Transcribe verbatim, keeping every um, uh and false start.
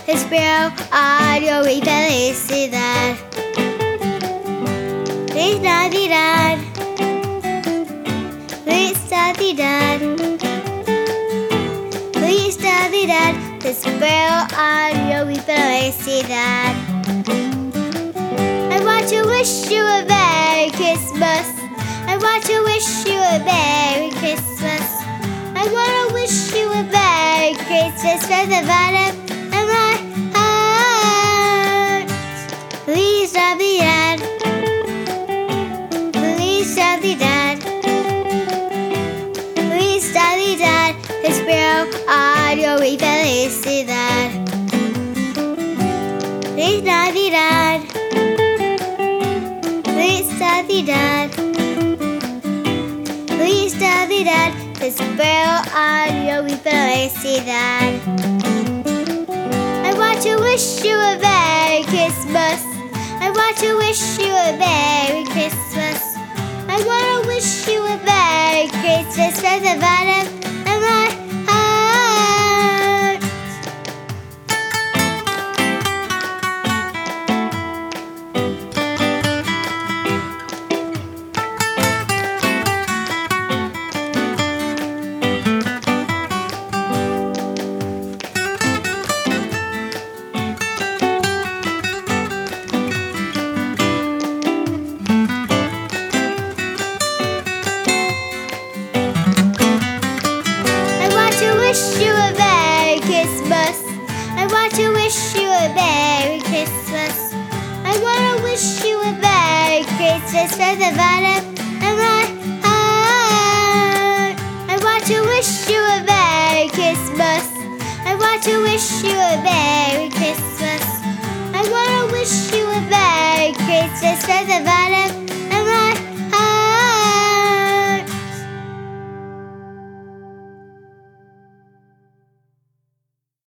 espero año y felicidad. Feliz Navidad, Feliz Navidad, Feliz Navidad, espero año y felicidad. I want to wish you a Merry Christmas. I want to wish you a Merry Christmas. I want to wish you a Merry Christmas from the bottom of my heart. Feliz Navidad, Feliz Navidad, Feliz Navidad, espero año y felicidad. Feliz Navidad, Feliz Navidad, Feliz Navidad, espero año y felicidad. I want to wish you a Merry Christmas. I want to wish you a Merry Christmas. I want to wish you a Merry Christmas from the bottom of my heart. Wish you a Merry Christmas. I want to wish you a Merry Christmas. I want to wish you a Merry Christmas from the bottom of my heart. I want to wish you a Merry Christmas. I want to wish you a Merry